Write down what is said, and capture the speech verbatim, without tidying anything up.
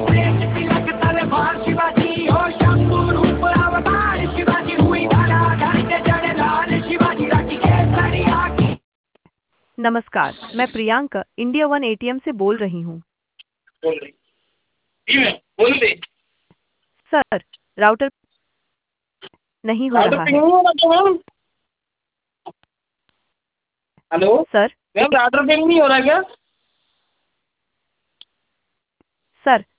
शिवाजी हो शंभू रूप अवतार शिवाजी हुई धारा धरते चढ़े लाल शिवाजी राखी केसरी आखी। नमस्कार, मैं प्रियंका इंडिया वन एटीएम से बोल रही हूँ। बोल रही जी मैम बोल रही सर, राउटर नहीं हो राउटर रहा पिंग है। नहीं हो रहा क्या ma'am? Hello sir ma'am router ping नहीं हो रहा क्या? सर